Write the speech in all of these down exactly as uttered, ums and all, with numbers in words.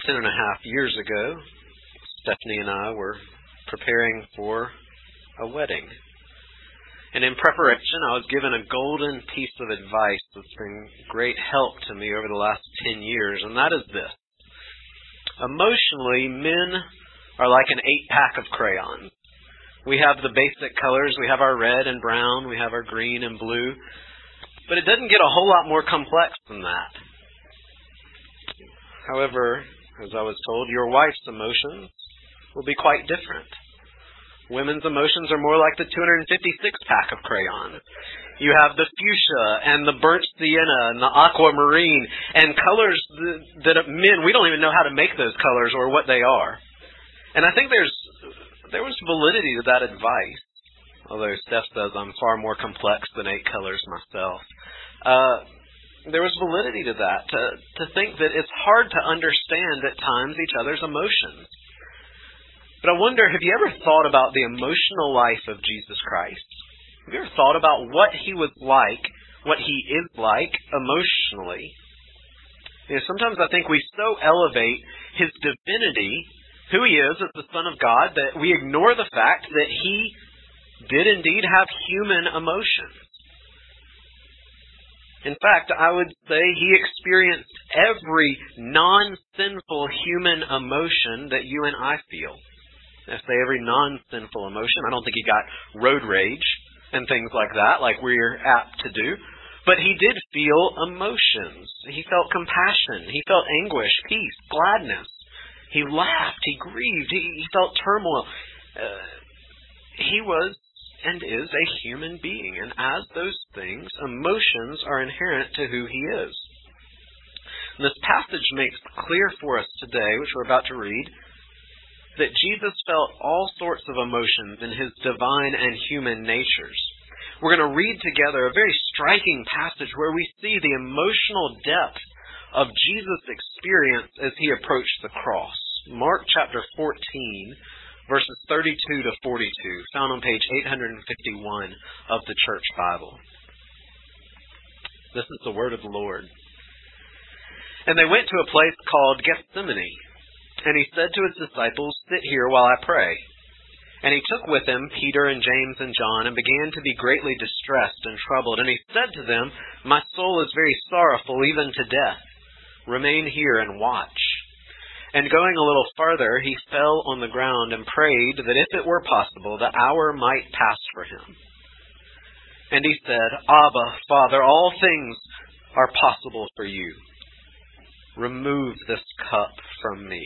ten and a half years ago, Stephanie and I were preparing for a wedding. And in preparation, I was given a golden piece of advice that's been great help to me over the last ten years, and that is this. Emotionally, men are like an eight-pack of crayons. We have the basic colors. We have our red and brown. We have our green and blue. But it doesn't get a whole lot more complex than that. However, as I was told, your wife's emotions will be quite different. Women's emotions are more like the two hundred fifty-six pack of crayons. You have the fuchsia and the burnt sienna and the aquamarine and colors that, that men, we don't even know how to make those colors or what they are. And I think there's there was validity to that advice, although Steph says I'm far more complex than eight colors myself. Uh, there was validity to that, to, to think that it's hard to understand at times each other's emotions. But I wonder, have you ever thought about the emotional life of Jesus Christ? Have you ever thought about what He was like, what He is like emotionally? You know, sometimes I think we so elevate His divinity, who He is as the Son of God, that we ignore the fact that He did indeed have human emotions. In fact, I would say He experienced every non-sinful human emotion that you and I feel. I say every non-sinful emotion. I don't think He got road rage and things like that, like we're apt to do. But He did feel emotions. He felt compassion. He felt anguish, peace, gladness. He laughed. He grieved. He, he felt turmoil. Uh, he was and is a human being. And as those things, emotions are inherent to who He is. And this passage makes clear for us today, which we're about to read, that Jesus felt all sorts of emotions in His divine and human natures. We're going to read together a very striking passage where we see the emotional depth of Jesus' experience as He approached the cross. Mark chapter fourteen, verses thirty-two to forty-two, found on page eight hundred fifty-one of the Church Bible. This is the word of the Lord. And they went to a place called Gethsemane. And He said to His disciples, "Sit here while I pray." And He took with Him Peter and James and John, and began to be greatly distressed and troubled. And He said to them, "My soul is very sorrowful, even to death. Remain here and watch." And going a little farther, He fell on the ground and prayed that if it were possible, the hour might pass for Him. And He said, "Abba, Father, all things are possible for You. Remove this cup from me.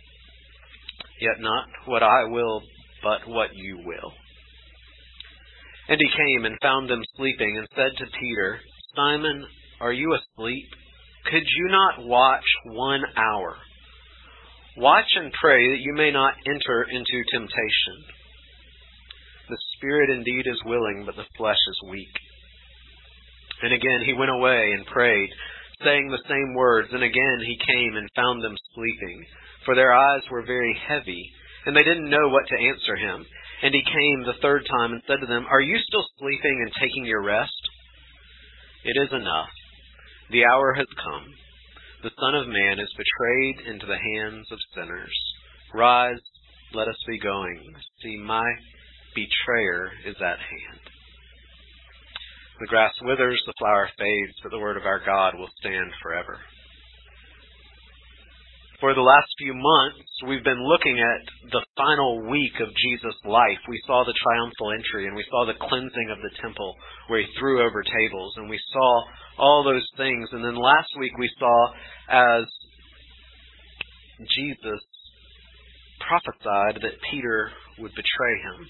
Yet not what I will, but what You will." And He came and found them sleeping, and said to Peter, "Simon, are you asleep? Could you not watch one hour? Watch and pray that you may not enter into temptation. The spirit indeed is willing, but the flesh is weak." And again He went away and prayed, saying the same words. And again He came and found them sleeping, for their eyes were very heavy, and they didn't know what to answer Him. And He came the third time and said to them, "Are you still sleeping and taking your rest? It is enough. The hour has come. The Son of Man is betrayed into the hands of sinners. Rise, let us be going. See, my betrayer is at hand." The grass withers, the flower fades, but the word of our God will stand forever. For the last few months, we've been looking at the final week of Jesus' life. We saw the triumphal entry, and we saw the cleansing of the temple where He threw over tables, and we saw all those things. And then last week we saw as Jesus prophesied that Peter would betray Him,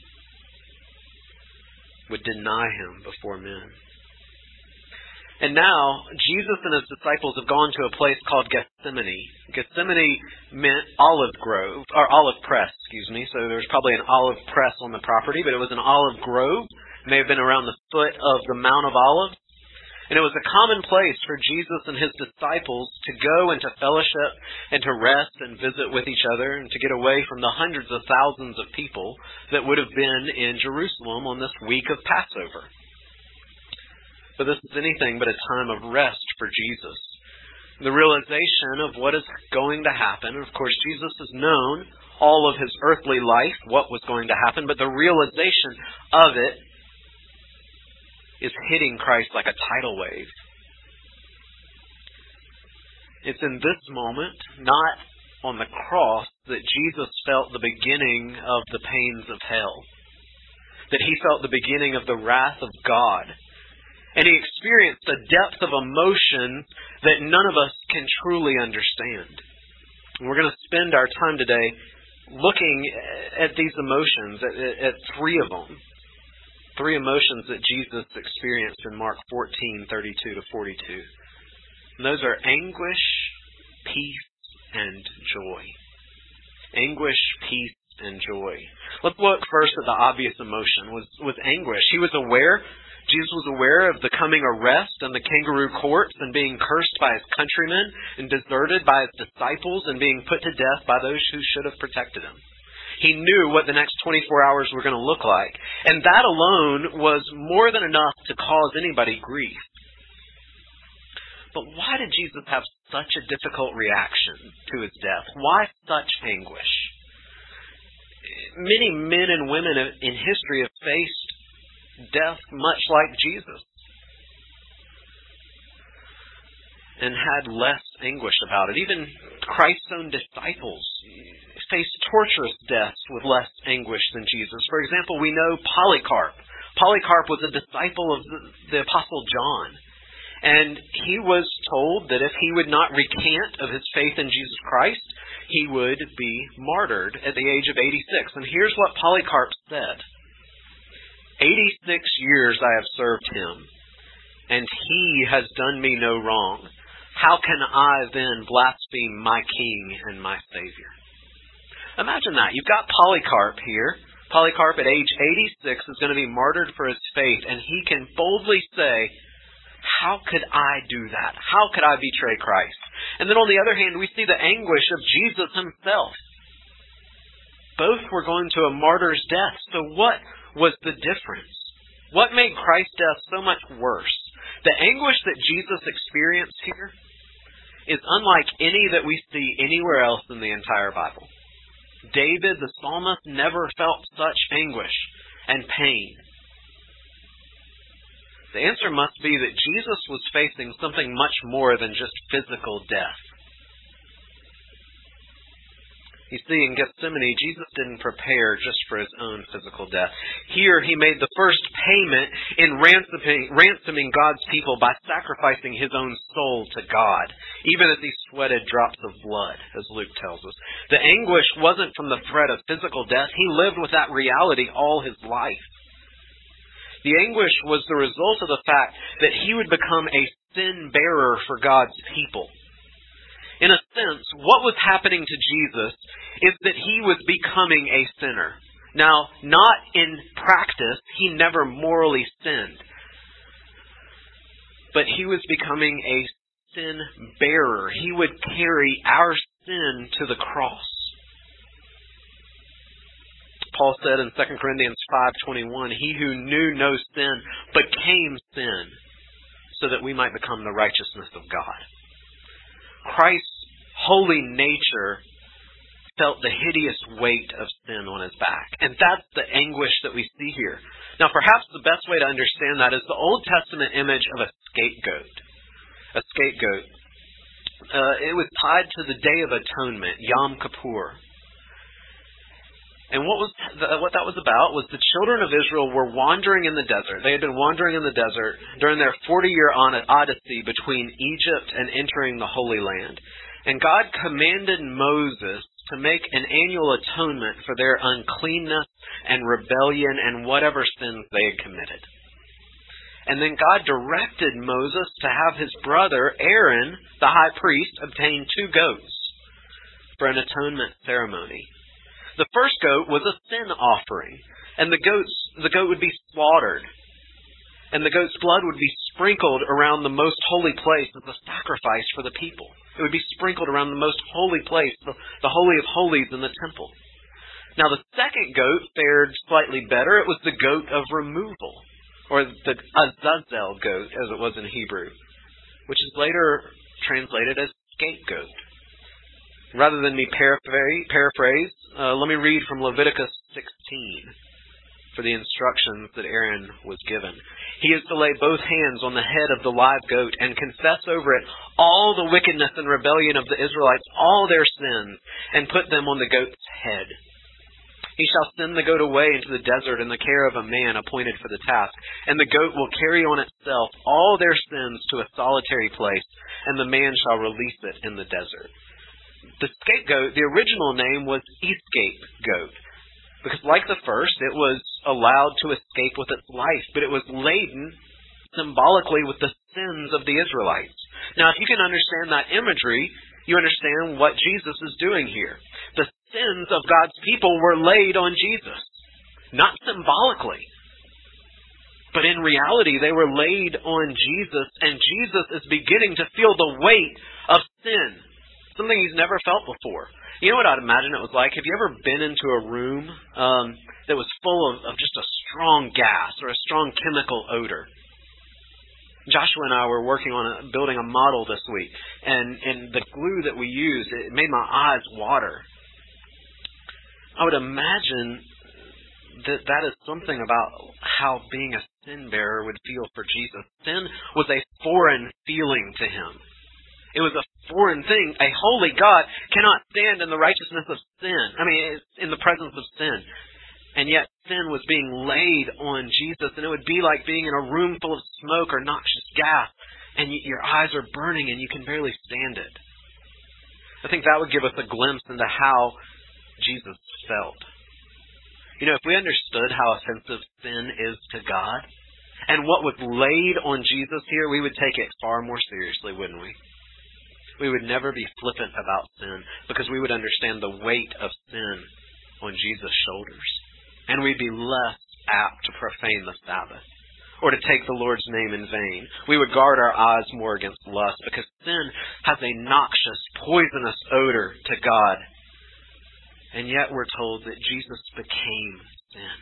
would deny Him before men. And now, Jesus and His disciples have gone to a place called Gethsemane. Gethsemane meant olive grove, or olive press, excuse me. So there's probably an olive press on the property, but it was an olive grove. It may have been around the foot of the Mount of Olives. And it was a common place for Jesus and His disciples to go and to fellowship and to rest and visit with each other and to get away from the hundreds of thousands of people that would have been in Jerusalem on this week of Passover. But this is anything but a time of rest for Jesus. The realization of what is going to happen. Of course, Jesus has known all of his earthly life, what was going to happen, but the realization of it is hitting Christ like a tidal wave. It's in this moment, not on the cross, that Jesus felt the beginning of the pains of hell. That he felt the beginning of the wrath of God. And he experienced a depth of emotion that none of us can truly understand. And we're going to spend our time today looking at these emotions, at, at three of them. Three emotions that Jesus experienced in Mark fourteen, thirty-two to forty-two. And those are anguish, peace, and joy. Anguish, peace, and joy. Let's look first at the obvious emotion, was, was anguish. He was aware Jesus was aware of the coming arrest and the kangaroo courts and being cursed by his countrymen and deserted by his disciples and being put to death by those who should have protected him. He knew what the next twenty-four hours were going to look like. And that alone was more than enough to cause anybody grief. But why did Jesus have such a difficult reaction to his death? Why such anguish? Many men and women in history have faced death much like Jesus, and had less anguish about it. Even Christ's own disciples faced torturous deaths with less anguish than Jesus. For example, we know Polycarp. Polycarp was a disciple of the, the Apostle John, and he was told that if he would not recant of his faith in Jesus Christ, he would be martyred at the age of eighty-six. And here's what Polycarp said. Eighty-six years I have served him, and he has done me no wrong. How can I then blaspheme my King and my Savior? Imagine that. You've got Polycarp here. Polycarp at age eighty-six is going to be martyred for his faith, and he can boldly say, how could I do that? How could I betray Christ? And then on the other hand, we see the anguish of Jesus himself. Both were going to a martyr's death. So what was the difference? What made Christ's death so much worse? The anguish that Jesus experienced here is unlike any that we see anywhere else in the entire Bible. David, the psalmist, never felt such anguish and pain. The answer must be that Jesus was facing something much more than just physical death. You see, in Gethsemane, Jesus didn't prepare just for his own physical death. Here, he made the first payment in ransoming, ransoming God's people by sacrificing his own soul to God, even as he sweated drops of blood, as Luke tells us. The anguish wasn't from the threat of physical death. He lived with that reality all his life. The anguish was the result of the fact that he would become a sin bearer for God's people. In a sense, what was happening to Jesus is that he was becoming a sinner. Now, not in practice, he never morally sinned. But he was becoming a sin bearer. He would carry our sin to the cross. Paul said in Second Corinthians five twenty-one, he who knew no sin became sin so that we might become the righteousness of God. Christ's holy nature felt the hideous weight of sin on his back. And that's the anguish that we see here. Now, perhaps the best way to understand that is the Old Testament image of a scapegoat. A scapegoat. Uh, it was tied to the Day of Atonement, Yom Kippur. And what was the, what that was about was the children of Israel were wandering in the desert. They had been wandering in the desert during their forty-year odyssey between Egypt and entering the Holy Land. And God commanded Moses to make an annual atonement for their uncleanness and rebellion and whatever sins they had committed. And then God directed Moses to have his brother Aaron, the high priest, obtain two goats for an atonement ceremony. The first goat was a sin offering, and the goats the goat would be slaughtered, and the goat's blood would be sprinkled around the most holy place as a sacrifice for the people. It would be sprinkled around the most holy place, the, the Holy of Holies in the temple. Now the second goat fared slightly better. It was the goat of removal, or the Azazel goat, as it was in Hebrew, which is later translated as scapegoat. Rather than me paraphrase, paraphrase uh, let me read from Leviticus sixteen for the instructions that Aaron was given. He is to lay both hands on the head of the live goat and confess over it all the wickedness and rebellion of the Israelites, all their sins, and put them on the goat's head. He shall send the goat away into the desert in the care of a man appointed for the task, and the goat will carry on itself all their sins to a solitary place, and the man shall release it in the desert. The scapegoat, the original name was escape goat, because like the first, it was allowed to escape with its life, but it was laden symbolically with the sins of the Israelites. Now, if you can understand that imagery, you understand what Jesus is doing here. The sins of God's people were laid on Jesus, not symbolically, but in reality they were laid on Jesus, and Jesus is beginning to feel the weight of sin, something he's never felt before. You know what I'd imagine it was like? Have you ever been into a room um, that was full of, of just a strong gas or a strong chemical odor? Joshua and I were working on a, building a model this week, and, and the glue that we used, it made my eyes water. I would imagine that that is something about how being a sin bearer would feel for Jesus. Sin was a foreign feeling to him. It was a foreign thing. A holy God cannot stand in the righteousness of sin. I mean, in the presence of sin. And yet sin was being laid on Jesus, and it would be like being in a room full of smoke or noxious gas, and y- your eyes are burning and you can barely stand it. I think that would give us a glimpse into how Jesus felt. You know, if we understood how offensive sin is to God, and what was laid on Jesus here, we would take it far more seriously, wouldn't we? We would never be flippant about sin, because we would understand the weight of sin on Jesus' shoulders. And we'd be less apt to profane the Sabbath, or to take the Lord's name in vain. We would guard our eyes more against lust, because sin has a noxious, poisonous odor to God. And yet we're told that Jesus became sin.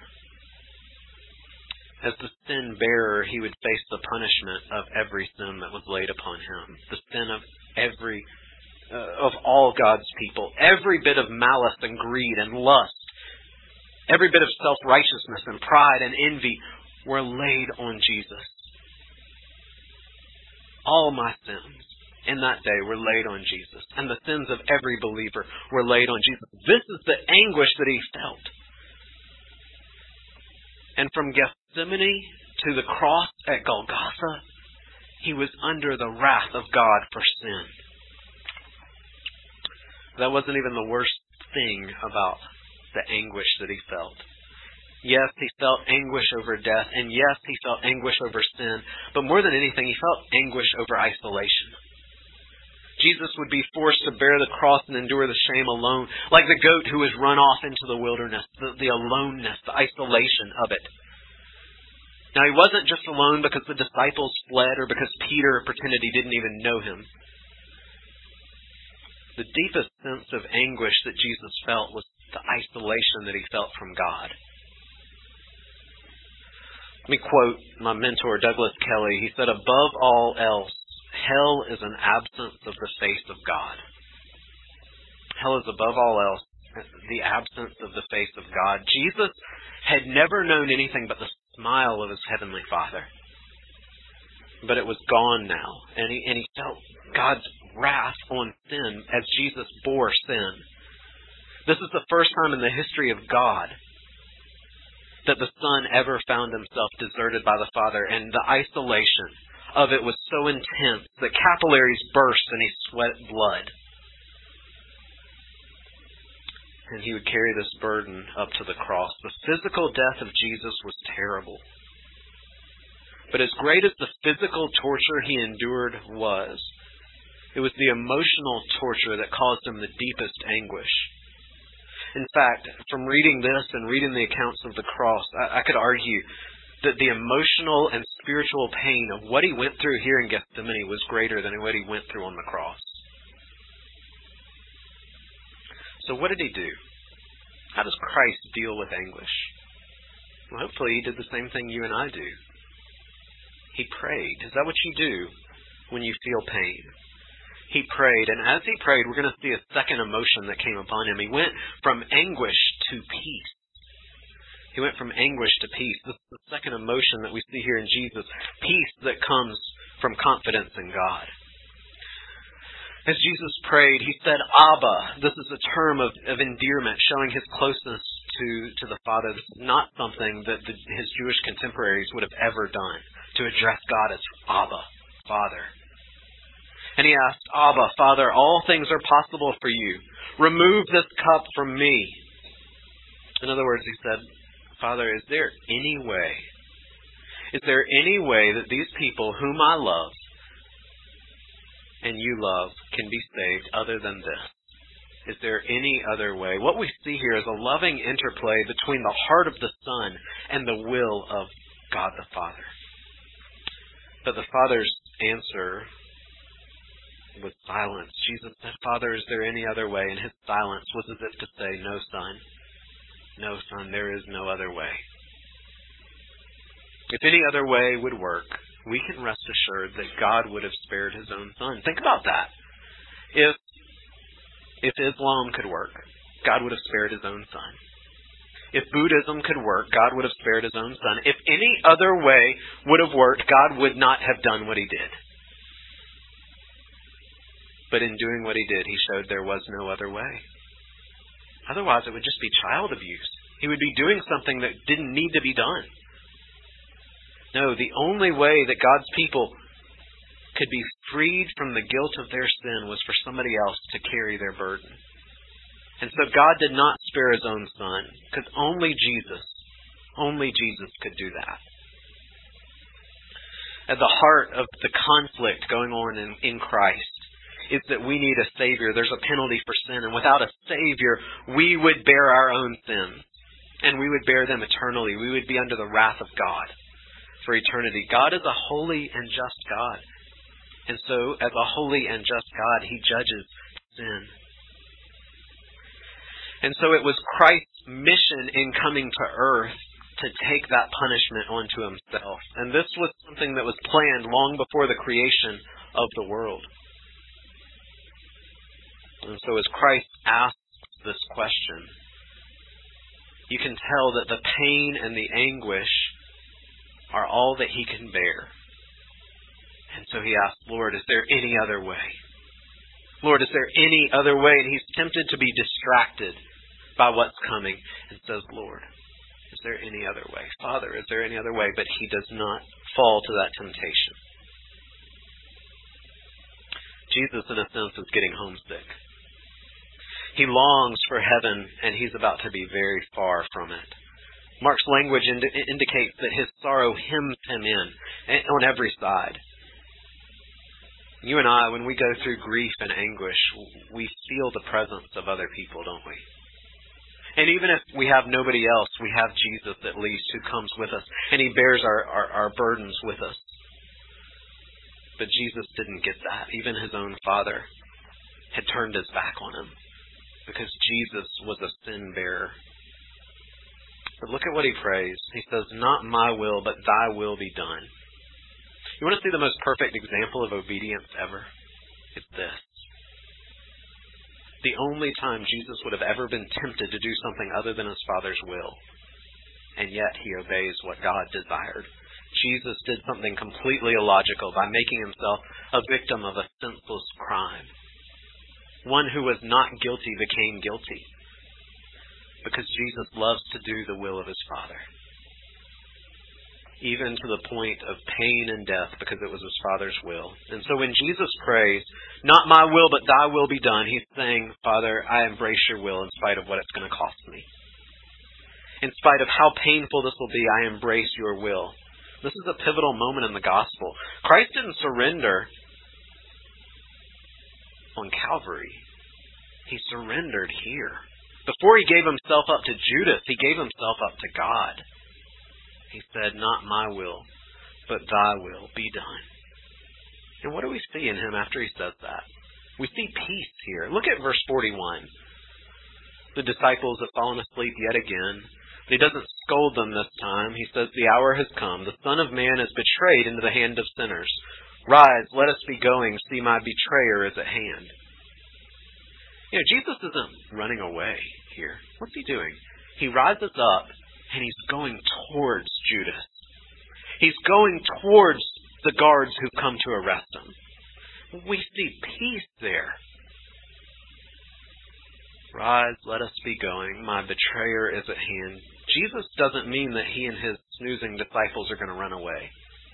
As the sin bearer, he would face the punishment of every sin that was laid upon him. The sin of every, uh, of all God's people. Every bit of malice and greed and lust, every bit of self-righteousness and pride and envy were laid on Jesus. All my sins in that day were laid on Jesus. And the sins of every believer were laid on Jesus. This is the anguish that he felt. And from Gethsemane to the cross at Golgotha, he was under the wrath of God for sin. That wasn't even the worst thing about the anguish that he felt. Yes, he felt anguish over death, and yes, he felt anguish over sin, but more than anything, he felt anguish over isolation. Jesus would be forced to bear the cross and endure the shame alone, like the goat who was run off into the wilderness, the, the aloneness, the isolation of it. Now, he wasn't just alone because the disciples fled or because Peter pretended he didn't even know him. The deepest sense of anguish that Jesus felt was the isolation that he felt from God. Let me quote my mentor, Douglas Kelly. He said, "Above all else, hell is an absence of the face of God." Hell is above all else the absence of the face of God. Jesus had never known anything but the smile of his heavenly Father. But it was gone now. And he, and he felt God's wrath on sin as Jesus bore sin. This is the first time in the history of God that the Son ever found himself deserted by the Father. And the isolation of it was so intense that capillaries burst and he sweat blood. And he would carry this burden up to the cross. The physical death of Jesus was terrible. But as great as the physical torture he endured was, it was the emotional torture that caused him the deepest anguish. In fact, from reading this and reading the accounts of the cross, I, I could argue that the emotional and spiritual pain of what he went through here in Gethsemane was greater than what he went through on the cross. So what did he do? How does Christ deal with anguish? Well, hopefully he did the same thing you and I do. He prayed. Is that what you do when you feel pain? he prayed. And as he prayed, we're going to see a second emotion that came upon him. He went from anguish to peace. He went from anguish to peace. This is the second emotion that we see here in Jesus. Peace that comes from confidence in God. As Jesus prayed, he said, Abba. This is a term of, of endearment, showing his closeness to, to the Father. This is not something that the, his Jewish contemporaries would have ever done, to address God as Abba, Father. And he asked, Abba, Father, all things are possible for you. Remove this cup from me. In other words, he said, Father, is there any way, is there any way that these people whom I love and you love can be saved other than this? Is there any other way? What we see here is a loving interplay between the heart of the Son and the will of God the Father. But the Father's answer was silence. Jesus said, Father, is there any other way? And his silence was as if to say, no, Son. No, Son, there is no other way. If any other way would work, we can rest assured that God would have spared his own Son. Think about that. If if Islam could work, God would have spared his own Son. If Buddhism could work, God would have spared his own Son. If any other way would have worked, God would not have done what he did. But in doing what he did, he showed there was no other way. Otherwise, it would just be child abuse. He would be doing something that didn't need to be done. No, the only way that God's people could be freed from the guilt of their sin was for somebody else to carry their burden. And so God did not spare his own Son, because only Jesus, only Jesus could do that. At the heart of the conflict going on in, in Christ is that we need a Savior. There's a penalty for sin, and without a Savior, we would bear our own sins, and we would bear them eternally. We would be under the wrath of God for eternity. God is a holy and just God. And so, as a holy and just God, he judges sin. And so it was Christ's mission in coming to earth to take that punishment onto himself. And this was something that was planned long before the creation of the world. And so as Christ asks this question, you can tell that the pain and the anguish are all that he can bear. And so he asks, Lord, is there any other way? Lord, is there any other way? And he's tempted to be distracted by what's coming and says, Lord, is there any other way? Father, is there any other way? But he does not fall to that temptation. Jesus, in a sense, is getting homesick. He longs for heaven, and he's about to be very far from it. Mark's language ind- indicates that his sorrow hems him in on every side. You and I, when we go through grief and anguish, we feel the presence of other people, don't we? And even if we have nobody else, we have Jesus at least who comes with us, and he bears our, our, our burdens with us. But Jesus didn't get that. Even his own Father had turned his back on him because Jesus was a sin bearer. But look at what he prays. He says, not my will, but thy will be done. You want to see the most perfect example of obedience ever? It's this. The only time Jesus would have ever been tempted to do something other than his Father's will, and yet he obeys what God desired. Jesus did something completely illogical by making himself a victim of a senseless crime. One who was not guilty became guilty because Jesus loves to do the will of his Father, even to the point of pain and death because it was his Father's will. And so when Jesus prays, not my will, but thy will be done, he's saying, Father, I embrace your will in spite of what it's going to cost me. In spite of how painful this will be, I embrace your will. This is a pivotal moment in the gospel. Christ didn't surrender on Calvary. He surrendered here. Before he gave himself up to Judas, he gave himself up to God. He said, not my will, but thy will be done. And what do we see in him after he says that? We see peace here. Look at verse forty-one. The disciples have fallen asleep yet again. He doesn't scold them this time. He says, the hour has come. The Son of Man is betrayed into the hand of sinners. Rise, let us be going. See, my betrayer is at hand. You know, Jesus isn't running away here. What's he doing? He rises up and he's going towards Judas. He's going towards the guards who've come to arrest him. We see peace there. Rise, let us be going. My betrayer is at hand. Jesus doesn't mean that he and his snoozing disciples are going to run away.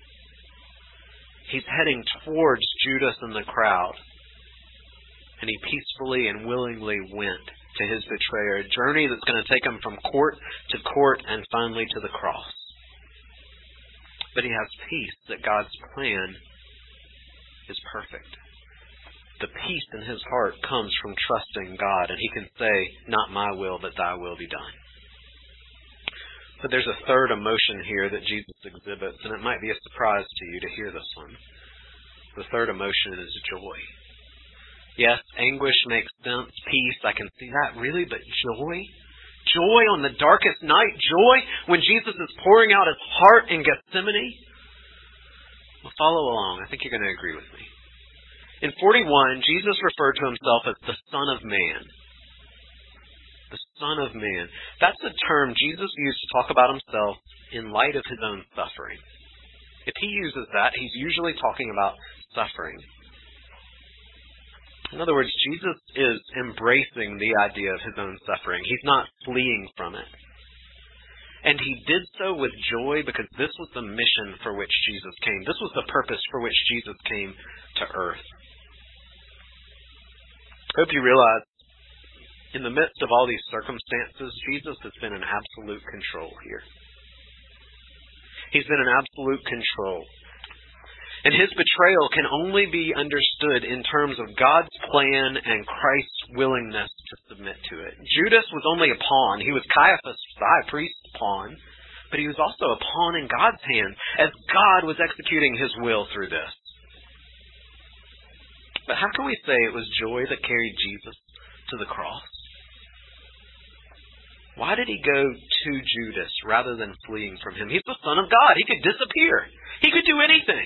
He's heading towards Judas and the crowd. And he peacefully and willingly went to his betrayer, a journey that's going to take him from court to court and finally to the cross. But he has peace that God's plan is perfect. The peace in his heart comes from trusting God, and he can say, not my will, but thy will be done. But there's a third emotion here that Jesus exhibits, and it might be a surprise to you to hear this one. The third emotion is joy. Yes, anguish makes sense, peace, I can see that. Really? But joy? Joy on the darkest night? Joy when Jesus is pouring out his heart in Gethsemane? Well, follow along. I think you're going to agree with me. In forty-one, Jesus referred to himself as the Son of Man. The Son of Man. That's a term Jesus used to talk about himself in light of his own suffering. If he uses that, he's usually talking about suffering. In other words, Jesus is embracing the idea of his own suffering. He's not fleeing from it. And he did so with joy because this was the mission for which Jesus came. This was the purpose for which Jesus came to earth. I hope you realize, in the midst of all these circumstances, Jesus has been in absolute control here. He's been in absolute control. And his betrayal can only be understood in terms of God's plan and Christ's willingness to submit to it. Judas was only a pawn. He was Caiaphas, the high priest's pawn, but he was also a pawn in God's hand as God was executing his will through this. But how can we say it was joy that carried Jesus to the cross? Why did he go to Judas rather than fleeing from him? He's the Son of God. He could disappear. He could do anything.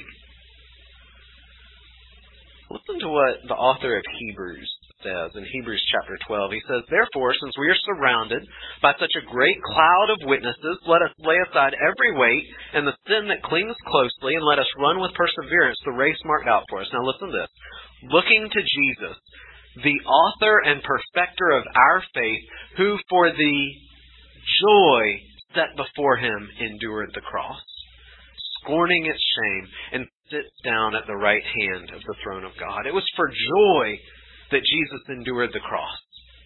Listen to what the author of Hebrews says in Hebrews chapter twelve. He says, therefore, since we are surrounded by such a great cloud of witnesses, let us lay aside every weight and the sin that clings closely, and let us run with perseverance the race marked out for us. Now listen to this. Looking to Jesus, the author and perfecter of our faith, who for the joy set before him endured the cross, scorning its shame, and sits down at the right hand of the throne of God. It was for joy that Jesus endured the cross.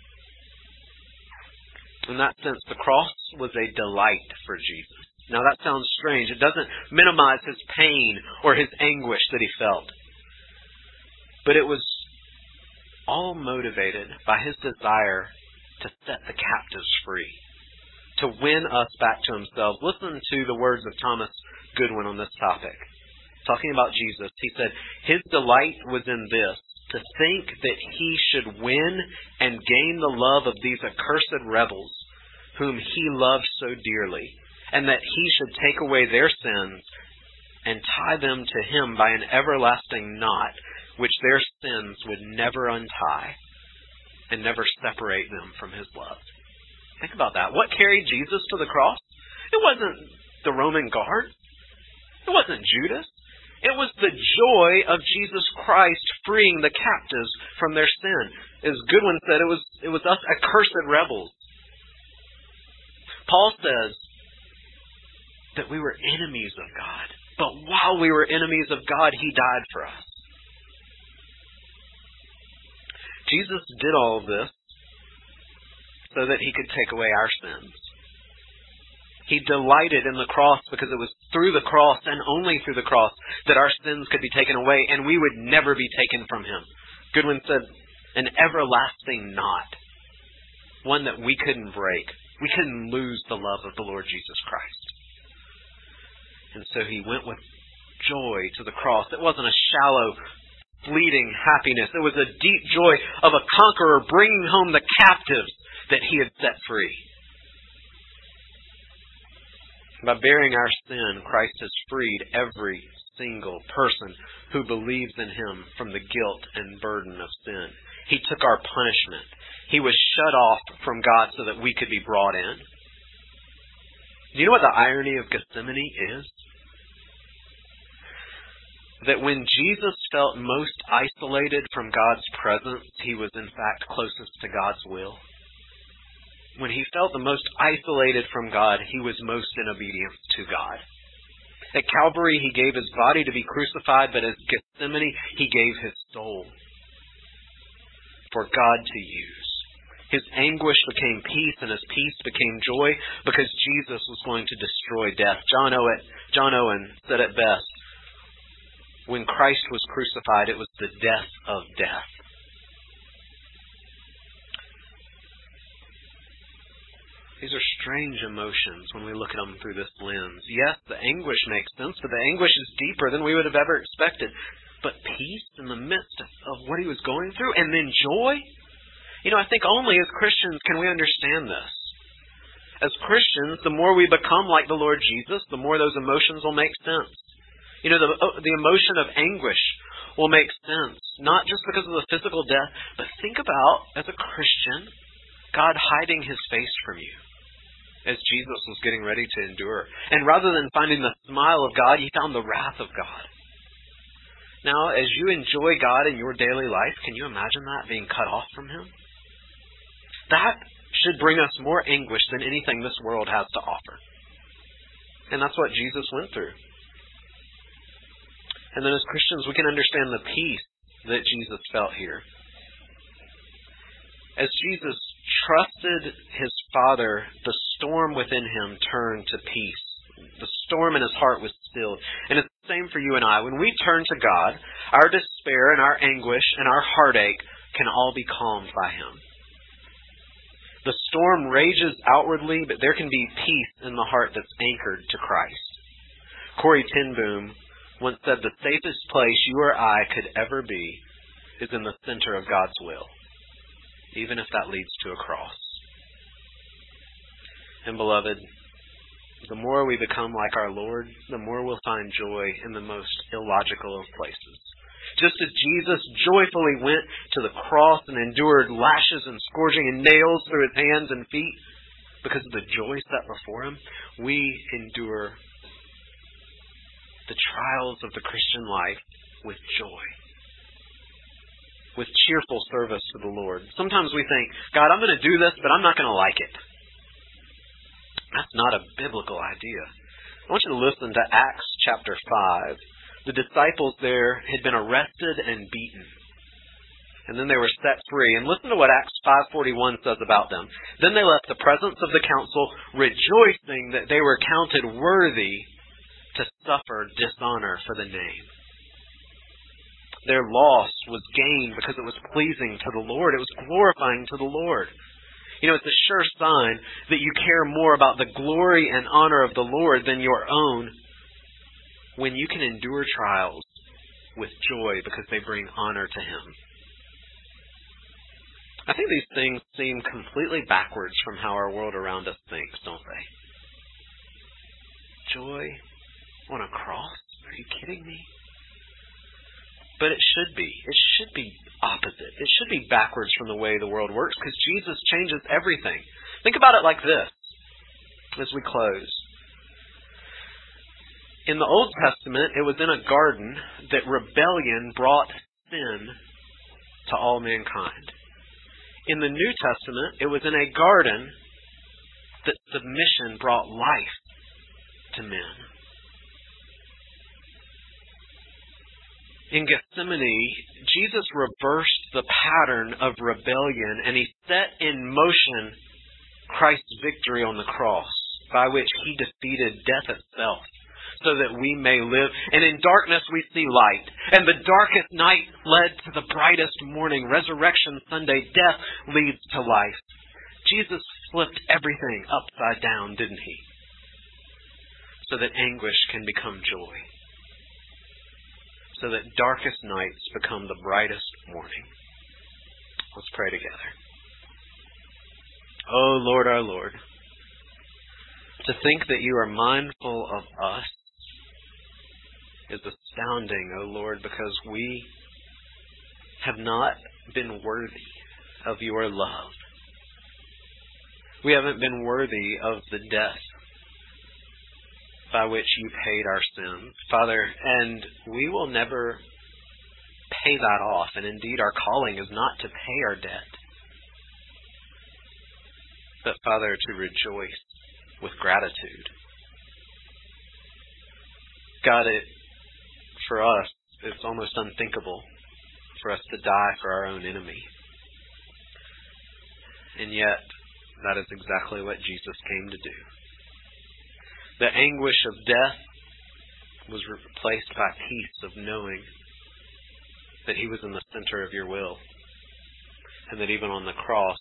In that sense, the cross was a delight for Jesus. Now that sounds strange. It doesn't minimize his pain or his anguish that he felt. But it was all motivated by his desire to set the captives free, to win us back to himself. Listen to the words of Thomas Goodwin on this topic. Talking about Jesus, he said, his delight was in this, to think that he should win and gain the love of these accursed rebels, whom he loved so dearly, and that he should take away their sins and tie them to him by an everlasting knot, which their sins would never untie and never separate them from his love. Think about that. What carried Jesus to the cross? It wasn't the Roman guard. It wasn't Judas. It was the joy of Jesus Christ freeing the captives from their sin. As Goodwin said, it was, it was us accursed rebels. Paul says that we were enemies of God. But while we were enemies of God, he died for us. Jesus did all of this so that he could take away our sins. He delighted in the cross because it was through the cross and only through the cross that our sins could be taken away and we would never be taken from him. Goodwin said, an everlasting knot. One that we couldn't break. We couldn't lose the love of the Lord Jesus Christ. And so he went with joy to the cross. It wasn't a shallow, fleeting happiness. It was a deep joy of a conqueror bringing home the captives that he had set free. By bearing our sin, Christ has freed every single person who believes in him from the guilt and burden of sin. He took our punishment. He was shut off from God so that we could be brought in. Do you know what the irony of Gethsemane is? That when Jesus felt most isolated from God's presence, he was in fact closest to God's will. When he felt the most isolated from God, he was most in obedience to God. At Calvary, he gave his body to be crucified, but at Gethsemane, he gave his soul for God to use. His anguish became peace, and his peace became joy because Jesus was going to destroy death. John Owen, John Owen said it best. When Christ was crucified, it was the death of death. These are strange emotions when we look at them through this lens. Yes, the anguish makes sense, but the anguish is deeper than we would have ever expected. But peace in the midst of what he was going through, and then joy? You know, I think only as Christians can we understand this. As Christians, the more we become like the Lord Jesus, the more those emotions will make sense. You know, the, the emotion of anguish will make sense, not just because of the physical death, but think about, as a Christian, God hiding his face from you as Jesus was getting ready to endure. And rather than finding the smile of God, he found the wrath of God. Now, as you enjoy God in your daily life, can you imagine that being cut off from him? That should bring us more anguish than anything this world has to offer. And that's what Jesus went through. And then as Christians, we can understand the peace that Jesus felt here. As Jesus trusted his Father, the storm within him turned to peace. The storm in his heart was stilled. And it's the same for you and I. When we turn to God, our despair and our anguish and our heartache can all be calmed by him. The storm rages outwardly, but there can be peace in the heart that's anchored to Christ. Corrie ten Boom once said, the safest place you or I could ever be is in the center of God's will, even if that leads to a cross. And beloved, the more we become like our Lord, the more we'll find joy in the most illogical of places. Just as Jesus joyfully went to the cross and endured lashes and scourging and nails through his hands and feet because of the joy set before him, we endure the trials of the Christian life with joy, with cheerful service to the Lord. Sometimes we think, God, I'm going to do this, but I'm not going to like it. That's not a biblical idea. I want you to listen to Acts chapter five. The disciples there had been arrested and beaten. And then they were set free. And listen to what Acts five forty-one says about them. Then they left the presence of the council, rejoicing that they were counted worthy to suffer dishonor for the name. Their loss was gained because it was pleasing to the Lord. It was glorifying to the Lord. You know, it's a sure sign that you care more about the glory and honor of the Lord than your own when you can endure trials with joy because they bring honor to him. I think these things seem completely backwards from how our world around us thinks, don't they? Joy on a cross? Are you kidding me? But it should be. It should be opposite. It should be backwards from the way the world works because Jesus changes everything. Think about it like this as we close. In the Old Testament, it was in a garden that rebellion brought sin to all mankind. In the New Testament, it was in a garden that submission brought life to men. In Gethsemane, Jesus reversed the pattern of rebellion and he set in motion Christ's victory on the cross, by which he defeated death itself, so that we may live. And in darkness we see light. And the darkest night led to the brightest morning. Resurrection Sunday, death leads to life. Jesus flipped everything upside down, didn't he? So that anguish can become joy. So that darkest nights become the brightest morning. Let's pray together. Oh Lord, our Lord, to think that you are mindful of us, is astounding, O Lord, because we have not been worthy of your love. We haven't been worthy of the death by which you paid our sins, Father, and we will never pay that off. And indeed, our calling is not to pay our debt, but, Father, to rejoice with gratitude. God, it, for us, it's almost unthinkable for us to die for our own enemy. And yet, that is exactly what Jesus came to do. The anguish of death was replaced by peace of knowing that he was in the center of your will, and that even on the cross,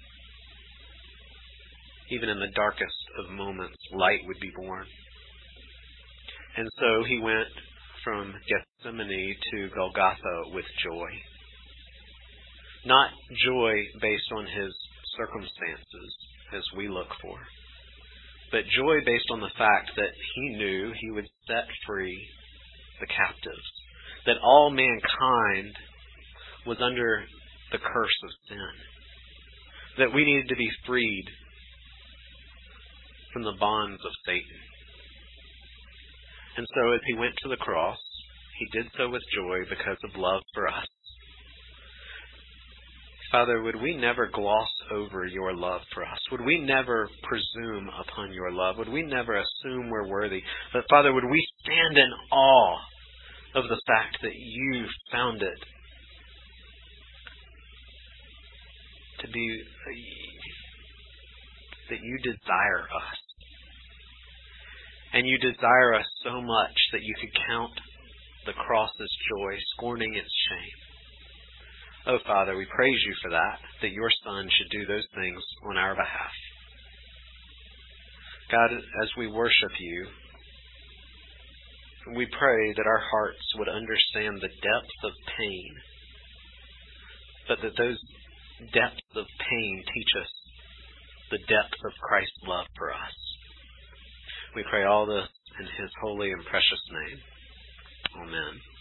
even in the darkest of moments, light would be born. And so he went from Gethsemane to Golgotha with joy. Not joy based on his circumstances, as we look for, but joy based on the fact that he knew he would set free the captives, that all mankind was under the curse of sin, that we needed to be freed from the bonds of Satan. And so as he went to the cross, he did so with joy because of love for us. Father, would we never gloss over your love for us? Would we never presume upon your love? Would we never assume we're worthy? But Father, would we stand in awe of the fact that you found it to be, that you desire us. And you desire us so much that you could count the cross's joy, scorning its shame. Oh, Father, we praise you for that, that your Son should do those things on our behalf. God, as we worship you, we pray that our hearts would understand the depth of pain, but that those depths of pain teach us the depth of Christ's love for us. We pray all this in his holy and precious name. Amen.